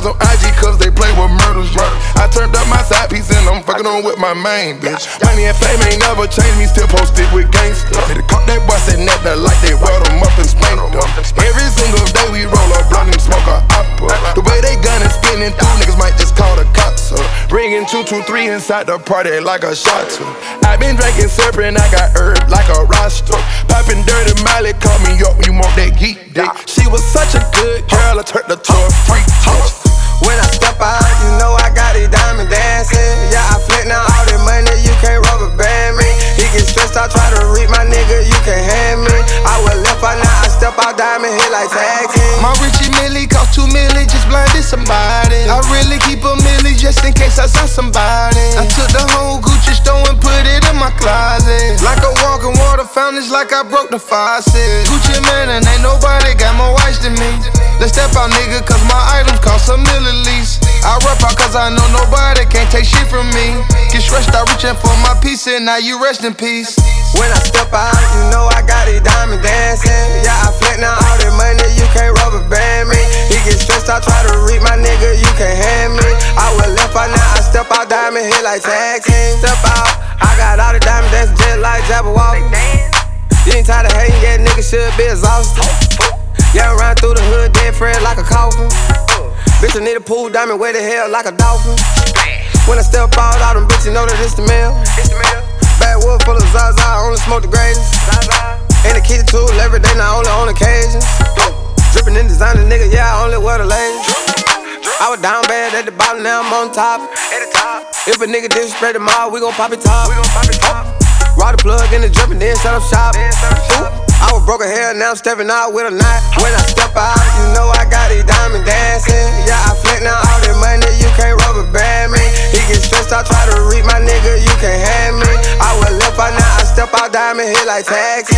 on IG cause they play with murders, yeah. I turned up my side piece and I'm fucking on with my main bitch. Money and fame ain't never changed me, still posted with gangsters. They caught that boy sitting at the light, they weld him up and spanked him. Every single day we roll a blunt and smoke a opera. The way they gun and spinning through, niggas might just call the cops up. Bringing 223 inside the party like a shot to. I been drinking syrup and I got herb like a roster. Popping dirty Miley, call me up when you want that geek dick. She was such a good girl, I turned her to a freak bitch. When I step out, you know I got these diamond dancing. Yeah, I flip now all that money, you can't rubber band me. He get stressed out, try to read my nigga, you can't hand me. I was left out, now I step out, diamond hit like tag team. My Richie Millie cost 2 million, just blinded somebody. I really keep a milli just in case I saw somebody. I took the whole Gucci store and put it in my closet. Like a walking water fountain, it's like I broke the faucet. Gucci man and ain't nobody got more whites than me. Let's step out, nigga, cause my items cost $1 million at least. I rap out cause I know nobody can't take shit from me. Get stretched out reaching for my piece and now you rest in peace. When I step out, you know I got these diamond dancing. Yeah, I flex now all that money, you can't rubber band me. He get stressed out, try to read my nigga, you can't hand me. I was left out, now I step out, diamond hit like tag team. Step out, I got all the diamond dancing just like Jabberwock. You ain't tired of hating, yeah, nigga should be exhausted. Yeah, I run through the hood, dead friend like a coffin. Bitch, I need a pool diamond, where the hell like a dolphin. When I step out, all them bitches know that it's the mail. Backwood full of Zaza, I only smoke the greatest. And the key tool every day, not only on occasions. Drippin' in designer, nigga, yeah, I only wear the latest. I was down bad at the bottom, now I'm on top. If a nigga disrespect the mob, we gon' pop it top. Raw the plug in the drippin', then set up shop. I was broke hair, now I'm stepping out with a knot. When I step out, you know I got these diamond dancing. Yeah, I flex now all that money, you can't rubber band me. He get stressed out, try to read my nigga, you can't hand me. I was left out, now I step out, diamond hit like tag team.